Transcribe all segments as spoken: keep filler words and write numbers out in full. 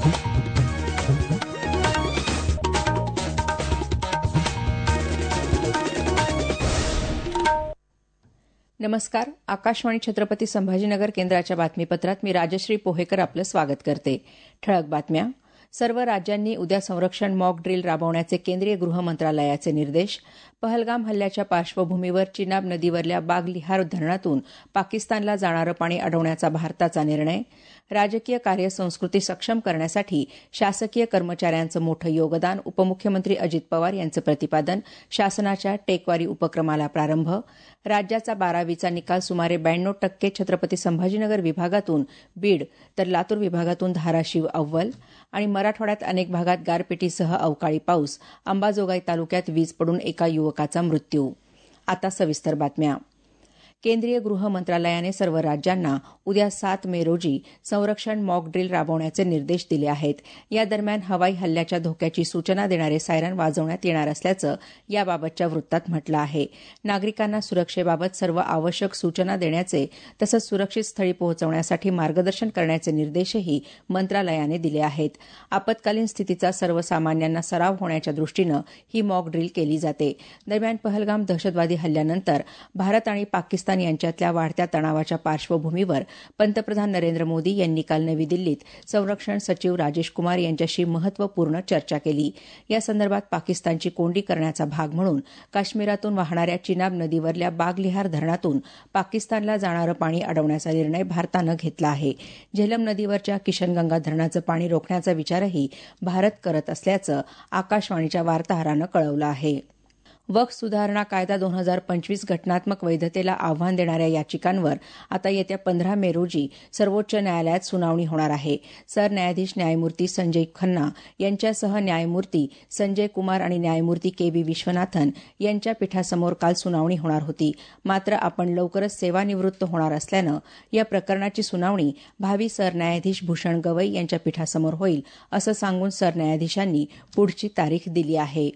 नमस्कार. आकाशवाणी छत्रपती संभाजीनगर केंद्राच्या बातमीपत्रात मी राजश्री पोहेकर आपलं स्वागत करते. ठळक बातम्या. सर्व राज्यांनी उद्या संरक्षण मॉक ड्रिल राबवण्याचे केंद्रीय गृह मंत्रालयाचे निर्देश. पहलगाम हल्ल्याच्या पार्श्वभूमीवर चिनाब नदीवरल्या बागलिहार धरणातून पाकिस्तानला जाणारं पाणी अडवण्याचा भारताचा निर्णय. राजकीय कार्यसंस्कृती सक्षम करण्यासाठी शासकीय कर्मचाऱ्यांचं मोठं योगदान. उपमुख्यमंत्री अजित पवार यांचं प्रतिपादन. शासनाच्या टेकवारी उपक्रमाला प्रारंभ. राज्याचा बारावीचा निकाल सुमारे ब्याण्णव टक्के. छत्रपती संभाजीनगर विभागातून बीड तर लातूर विभागातून धाराशिव अव्वल. आणि मराठवाड्यात अनेक भागात गारपिटीसह अवकाळी पाऊस. अंबाजोगाई तालुक्यात वीज पडून एका युवकाचा मृत्यू. आता सविस्तर बातम्या. केंद्रीय गृह मंत्रालयाने सर्व राज्यांना उद्या सात मे रोजी संरक्षण मॉक ड्रिल राबवण्याचे निर्देश दिले आहेत. या दरम्यान हवाई हल्ल्याच्या धोक्याची सूचना देणारे सायरन वाजवण्यात येणार असल्याचं याबाबतच्या वृत्तात म्हटलं आहे. नागरिकांना सुरक्षेबाबत सर्व आवश्यक सूचना देण्याचे तसंच सुरक्षित स्थळी पोहोचवण्यासाठी मार्गदर्शन करण्याचे निर्देशही मंत्रालयाने दिले आहेत. आपत्कालीन स्थितीचा सर्वसामान्यांना सराव होण्याच्या दृष्टीनं ही मॉक ड्रिल केली जाते. दरम्यान पहलगाम दहशतवादी हल्ल्यानंतर भारत आणि पाकिस्तान यांच्यातल्या वाढत्या तणावाच्या पार्श्वभूमीवर पंतप्रधान नरेंद्र मोदी यांनी काल नवी दिल्लीत संरक्षण सचिव राजेश कुमार यांच्याशी महत्वपूर्ण चर्चा केली. या संदर्भात पाकिस्तानची कोंडी करण्याचा भाग म्हणून काश्मीरातून वाहणाऱ्या चिनाब नदीवरल्या बागलिहार धरणातून पाकिस्तानला जाणारं पाणी अडवण्याचा निर्णय भारतानं घेतला आहे. झेलम नदीवरच्या किशनगंगा धरणाचं पाणी रोखण्याचा विचारही भारत करत असल्याचं आकाशवाणीच्या वार्ताहरानं कळवलं आहे. वक्फ सुधारणा कायदा दोन हजार पंचवीस घटनात्मक वैधतेला आव्हान देणाऱ्या याचिकांवर आता येत्या पंधरा मे रोजी सर्वोच्च न्यायालयात सुनावणी होणार आहे. सरन्यायाधीश न्यायमूर्ती संजय खन्ना यांच्यासह न्यायमूर्ती संजय कुमार आणि न्यायमूर्ती के बी विश्वनाथन यांच्या पीठासमोर काल सुनावणी होणार होती. मात्र आपण लवकरच सेवानिवृत्त होणार असल्यानं या प्रकरणाची सुनावणी भावी सरन्यायाधीश भूषण गवई यांच्या पीठासमोर होईल असं सांगून सरन्यायाधीशांनी पुढची तारीख दिली आहे.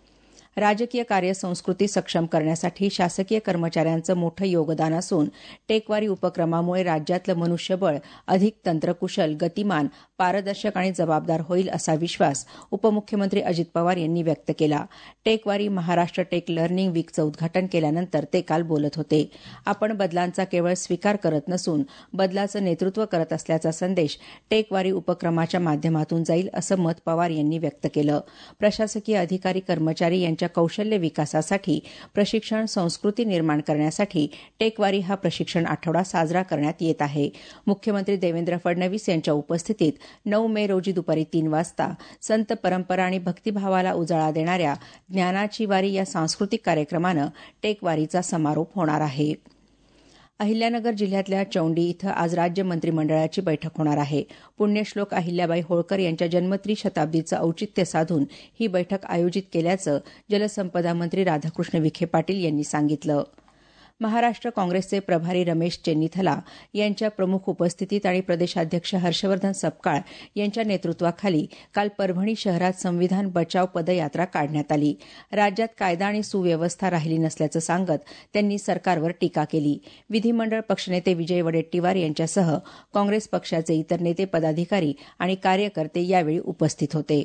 राजकीय कार्यसंस्कृती सक्षम करण्यासाठी शासकीय कर्मचाऱ्यांचं मोठं योगदान असून टेकवारी उपक्रमामुळे राज्यातलं मनुष्यबळ अधिक तंत्रकुशल, गतिमान, पारदर्शक आणि जबाबदार होईल असा विश्वास उपमुख्यमंत्री अजित पवार यांनी व्यक्त केला. टेकवारी महाराष्ट्र टेक लर्निंग वीकचं उद्घाटन केल्यानंतर ते काल बोलत होते. आपण बदलांचा केवळ स्वीकार करत नसून बदलाचं नेतृत्व करत असल्याचा संदेश टेकवारी उपक्रमाच्या माध्यमातून जाईल असं मत पवार यांनी व्यक्त केलं. प्रशासकीय अधिकारी कर्मचारी यांच्या कौशल्य विकासासाठी प्रशिक्षण संस्कृती निर्माण करण्यासाठी टेकवारी हा प्रशिक्षण आठवडा साजरा करण्यात येत आहे. मुख्यमंत्री देवेंद्र फडणवीस यांच्या उपस्थितीत नऊ मे रोजी दुपारी तीन वाजता संत परंपरा आणि भक्तिभावाला उजाळा देणाऱ्या ज्ञानाची वारी या सांस्कृतिक कार्यक्रमानं टेकवारीचा समारोप होणार आहे. अहिल्यानगर जिल्ह्यातल्या चौंडी इथं आज राज्य मंत्रिमंडळाची बैठक होणार आहे. पुण्यश्लोक अहिल्याबाई होळकर यांच्या जन्मत्री शताब्दीचं औचित्य साधून ही बैठक आयोजित केल्याचं जलसंपदा मंत्री राधाकृष्ण विखे पाटील यांनी सांगितलं. महाराष्ट्र काँग्रेसचे प्रभारी रमेश चेन्नीथला यांच्या प्रमुख उपस्थितीत आणि प्रदेशाध्यक्ष हर्षवर्धन सपकाळ यांच्या नेतृत्वाखाली काल परभणी शहरात संविधान बचाव पदयात्रा काढण्यात आली. राज्यात कायदा आणि सुव्यवस्था राहिली नसल्याचं सांगत त्यांनी सरकारवर टीका केली. विधिमंडळ पक्षनेते विजय वडेट्टीवार यांच्यासह काँग्रेस पक्षाचे इतर नेते, पदाधिकारी आणि कार्यकर्ते यावेळी उपस्थित होते.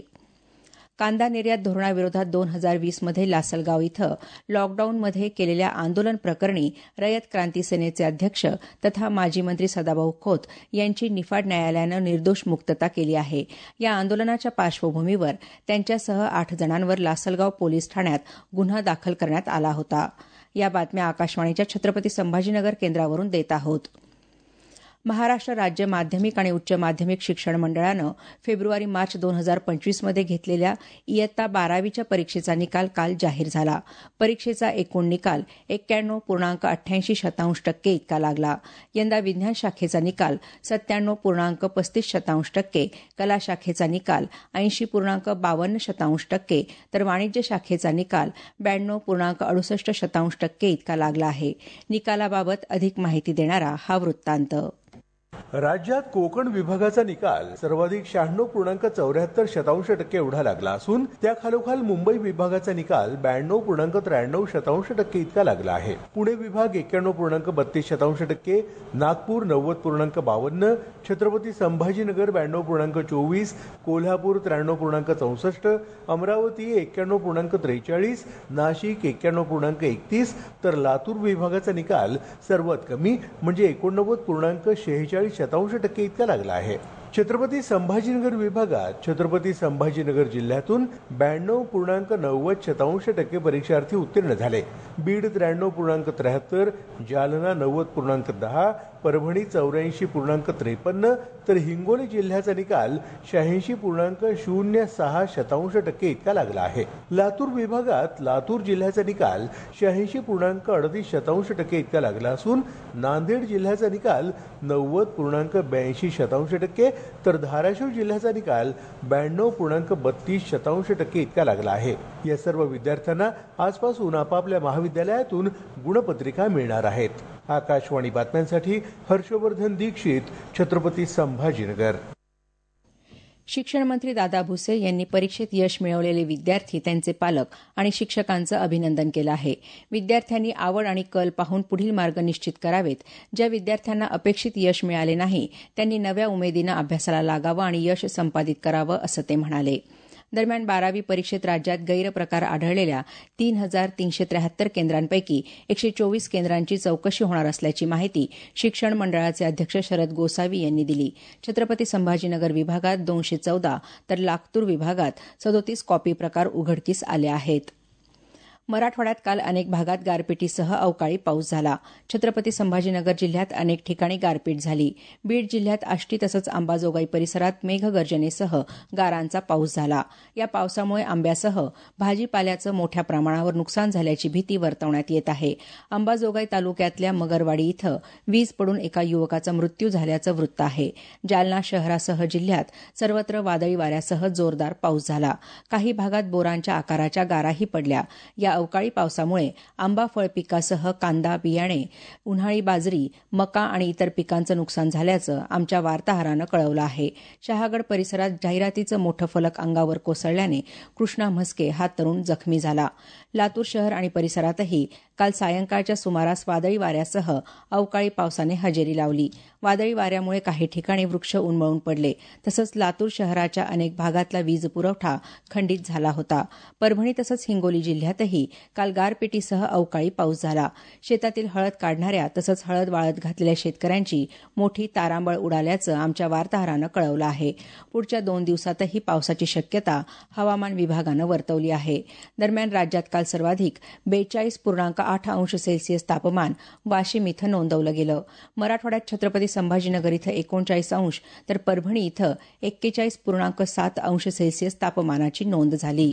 कांदा निर्यात धोरणाविरोधात दोन हजार वीसमध्ये लासलगाव इथं लॉकडाऊनमध्ये केलेल्या आंदोलन प्रकरणी रयत क्रांती सेनेचे अध्यक्ष तथा माजी मंत्री सदाभाऊ खोत यांची निफाड न्यायालयानं निर्दोष मुक्तता केली आहे. या आंदोलनाच्या पार्श्वभूमीवर त्यांच्यासह आठ जणांवर लासलगाव पोलीस ठाण्यात गुन्हा दाखल करण्यात आला होता. या बातम्या आकाशवाणीच्या छत्रपती संभाजीनगर केंद्रावरून देत आहोत. महाराष्ट्र राज्य माध्यमिक आणि उच्च माध्यमिक शिक्षण मंडळानं फेब्रुवारी मार्च दोन हजार पंचवीसमध्ये घेतलेल्या इयत्ता बारावीच्या परीक्षेचा निकाल काल जाहीर झाला. परीक्षेचा एकूण निकाल एक्क्याण्णव पूर्णांक अठ्ठ्याऐंशी शतांश टक्के इतका लागला. यंदा विज्ञान शाखेचा निकाल सत्त्याण्णव पूर्णांक पस्तीस शतांश टक्के, कला शाखेचा निकाल ऐंशी पूर्णांक बावन्न शतांश टक्के तर वाणिज्य शाखेचा निकाल ब्याण्णव पूर्णांक अडुसष्ट शतांश टक्के इतका लागला आहे. निकालाबाबत अधिक माहिती देणारा हा वृत्तांत. राज्यात कोकण विभागाचा निकाल सर्वाधिक शहाण्णव पूर्णांक चौऱ्याहत्तर शतांश टक्के एवढा लागला असून त्याखालोखाल मुंबई विभागाचा निकाल ब्याण्णव पूर्णांक त्र्याण्णव शतांश टक्के इतका लागला आहे. पुणे विभाग एक्क्याण्णव पूर्णांक बत्तीस शतांश टक्के, नागपूर नव्वद पूर्णांक बावन्न, छत्रपती संभाजीनगर ब्याण्णव पूर्णांक चोवीस, कोल्हापूर त्र्याण्णव पूर्णांक चौसष्ट, अमरावती एक्क्याण्णव पूर्णांक त्रेचाळीस, नाशिक एक्क्याण्णव पूर्णांक एकतीस तर लातूर विभागाचा निकाल सर्वात कमी म्हणजे एकोणनव्वद पूर्णांक शेहेचाळीस शतांश टक्के इतका लागला आहे. छत्रपती संभाजीनगर विभागात छत्रपती संभाजीनगर जिल्ह्यातून ब्याण्णव पूर्णांक नव्वद शतांश टक्के परीक्षार्थी उत्तीर्ण झाले. बीड त्र्याण्णव पूर्णांक त्र्याहत्तर, जालना नव्वद पूर्णांक दहा, परभणी चौऱ्याऐंशी पूर्णांक त्रेपन्न तर हिंगोली जिल्ह्याचा निकाल शहाऐंशी पूर्णांक शून्य सहा शतांश टक्के इतका लागला आहे. लातूर विभागात लातूर जिल्ह्याचा निकाल शहाऐंशी पूर्णांक अडतीस शतांश टक्के इतका लागला असून नांदेड जिल्ह्याचा निकाल नव्वद पूर्णांक ब्याऐंशी शतांश टक्के तर धाराशिव जिल्ह्याचा निकाल ब्याण्णव पूर्णांक बत्तीस शतांश टक्के इतका लागला आहे. या सर्व विद्यार्थ्यांना आजपासून आपापल्या महाविद्यालयातून गुणपत्रिका मिळणार आहेत. आकाशवाणी बातम्यांसाठी हर्षवर्धन दीक्षित, छत्रपती संभाजीनगर. शिक्षण मंत्री दादा भुसे यांनी परीक्षेत यश मिळवलेले विद्यार्थी, त्यांचे पालक आणि शिक्षकांचं अभिनंदन केलं आहे. विद्यार्थ्यांनी आवड आणि कल पाहून पुढील मार्ग निश्चित करावेत. ज्या विद्यार्थ्यांना अपेक्षित यश मिळाले नाही त्यांनी नव्या उमेदीनं अभ्यासाला लागावं आणि यश संपादित करावं असं ते म्हणाले. दरम्यान बारावी परीक्षेत राज्यात गैरप्रकार आढळलेल्या तीन हजार तीनशे त्र्याहत्तर केंद्रांपैकी एकशे चोवीस केंद्रांची चौकशी होणार असल्याची माहिती शिक्षण मंडळाचे अध्यक्ष शरद गोसावी यांनी दिली. छत्रपती संभाजीनगर विभागात दोनशे चौदा तर लातूर विभागात सदोतीस कॉपी प्रकार उघडकीस आले आहेत. मराठवाड्यात काल अनेक भागात गारपिटीसह अवकाळी पाऊस झाला. छत्रपती संभाजीनगर जिल्ह्यात अनेक ठिकाणी गारपीट झाली. बीड जिल्ह्यात आष्टी तसंच अंबाजोगाई परिसरात मेघगर्जनेसह गारांचा पाऊस झाला. या पावसामुळे आंब्यासह भाजीपाल्याचं मोठ्या प्रमाणावर नुकसान झाल्याची भीती वर्तवण्यात येत आहे. अंबाजोगाई तालुक्यातल्या मगरवाडी इथं वीज पडून एका युवकाचा मृत्यू झाल्याचं वृत्त आहे. जालना शहरासह जिल्ह्यात सर्वत्र वादळी वाऱ्यासह जोरदार पाऊस झाला. काही भागात बोरांच्या आकाराच्या गाराही पडल्या. या अवकाळी पावसामुळे आंबा फळ पिकासह कांदा, बियाणे, उन्हाळी बाजरी, मका आणि इतर पिकांचं नुकसान झाल्याचं आमच्या वार्ताहरानं कळवलं आहे. शहागड परिसरात जाहिरातीचं मोठं फलक अंगावर कोसळल्याने कृष्णा म्हस्के हा तरुण जखमी झाला. लातूर शहर आणि परिसरातही काल सायंकाळच्या सुमारास वादळी वाऱ्यासह अवकाळी पावसाने हजेरी लावली. वादळी वाऱ्यामुळे काही ठिकाणी वृक्ष उन्मळून पडले तसंच लातूर शहराच्या अनेक भागातला वीज पुरवठा खंडित झाला होता. परभणी तसंच हिंगोली जिल्ह्यातही काल गारपिटीसह अवकाळी पाऊस झाला. शेतातील हळद काढणाऱ्या तसंच हळद वाळत घातलेल्या शेतकऱ्यांची मोठी तारांबळ उडाल्याचं आमच्या वार्ताहरानं कळवलं आहे. पुढच्या दोन दिवसातही पावसाची शक्यता हवामान विभागानं वर्तवली आहे. दरम्यान राज्यात काल सर्वाधिक बेचाळीस पूर्णांक आठ अंश सेल्सिअस तापमान वाशिम इथं नोंदवलं गेलं. मराठवाड्यात छत्रपती संभाजीनगर इथं एकोणचाळीस अंश तर परभणी इथं एक्केचाळीस पूर्णांक सात अंश सेल्सिअस तापमानाची नोंद झाली.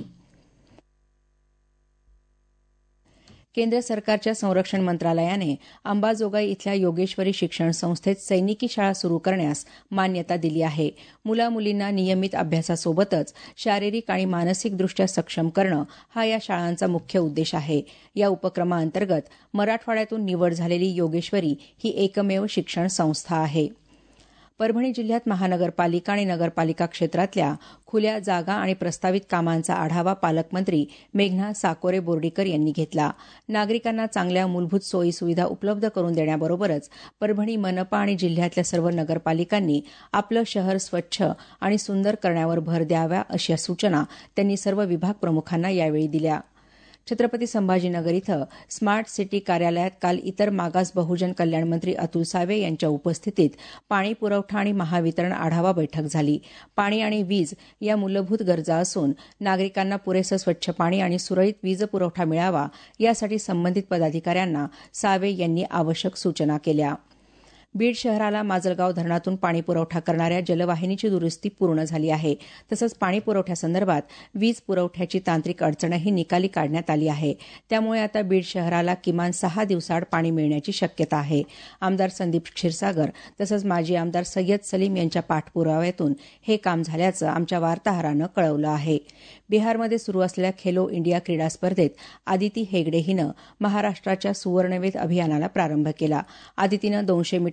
केंद्र सरकारच्या संरक्षण मंत्रालयाने अंबाजोगाई इथल्या योगेश्वरी शिक्षण संस्थेत सैनिकी शाळा सुरू करण्यास मान्यता दिली आहे. मुलामुलींना नियमित अभ्यासासोबतच शारीरिक आणि मानसिकदृष्ट्या सक्षम करणं हा या शाळांचा मुख्य उद्देश आहे. या उपक्रमाअंतर्गत मराठवाड्यातून निवड झालेली योगेश्वरी ही एकमेव शिक्षण संस्था आहे. परभणी जिल्ह्यात महानगरपालिका आणि नगरपालिका क्षेत्रातल्या खुल्या जागा आणि प्रस्तावित कामांचा आढावा पालकमंत्री मेघना साकोरे बोर्डीकर यांनी घेतला. नागरिकांना चांगल्या मूलभूत सोयीसुविधा उपलब्ध करून देण्याबरोबरच परभणी मनपा आणि जिल्ह्यातल्या सर्व नगरपालिकांनी आपलं शहर स्वच्छ आणि सुंदर करण्यावर भर द्यावा अशा सूचना त्यांनी सर्व विभाग प्रमुखांना यावेळी दिल्या. छत्रपती संभाजीनगर इथं स्मार्ट सिटी कार्यालयात काल इतर मागास बहुजन कल्याण मंत्री अतुल सावे यांच्या उपस्थितीत पाणी पुरवठा आणि महावितरण आढावा बैठक झाली. पाणी आणि वीज या मूलभूत गरजा असून नागरिकांना पुरेसं स्वच्छ पाणी आणि सुरळीत वीज पुरवठा मिळावा यासाठी संबंधित पदाधिकाऱ्यांना सावे यांनी आवश्यक सूचना केल्या. बीड शहराला माजलगाव धरणातून पाणीपुरवठा करणाऱ्या जलवाहिनीची दुरुस्ती पूर्ण झाली आहे. तसंच पाणीपुरवठ्यासंदर्भात वीज पुरवठ्याची तांत्रिक अडचणही निकाली काढण्यात आली आहे. त्यामुळे आता बीड शहराला किमान सहा दिवसाआड पाणी मिळण्याची शक्यता आहे. आमदार संदीप क्षीरसागर तसंच माजी आमदार सय्यद सलीम यांच्या पाठपुराव्यातून हे काम झाल्याचं आमच्या वार्ताहरानं कळवलं आहे. बिहारमध्ये सुरू असलेल्या खेलो इंडिया क्रीडा स्पर्धेत आदिती हेगडे हिनं महाराष्ट्राच्या सुवर्णवेध अभियानाला प्रारंभ केला. आदितीनं दोनशे मीटर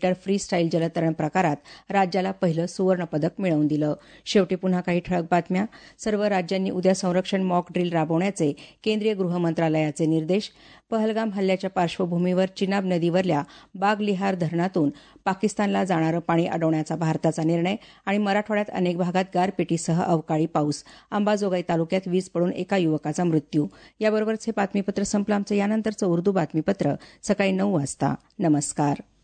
मीटर फ्री स्टाईल जलतरण प्रकारात राज्याला पहिलं सुवर्णपदक मिळवून दिलं. शेवटी पुन्हा काही ठळक बातम्या. सर्व राज्यांनी उद्या संरक्षण मॉक ड्रिल राबवण्याचे केंद्रीय गृहमंत्रालयाचे निर्देश. पहलगाम हल्ल्याच्या पार्श्वभूमीवर चिनाब नदीवरल्या बागलिहार धरणातून पाकिस्तानला जाणारं पाणी अडवण्याचा भारताचा निर्णय. आणि मराठवाड्यात अनेक भागात गारपिटीसह अवकाळी पाऊस. अंबाजोगाई तालुक्यात वीज पडून एका युवकाचा मृत्यू. याबरोबरच हे बातमीपत्र संपलं. आमचं यानंतरचं उर्दू बातमीपत्र सकाळी नऊ वाजता. नमस्कार.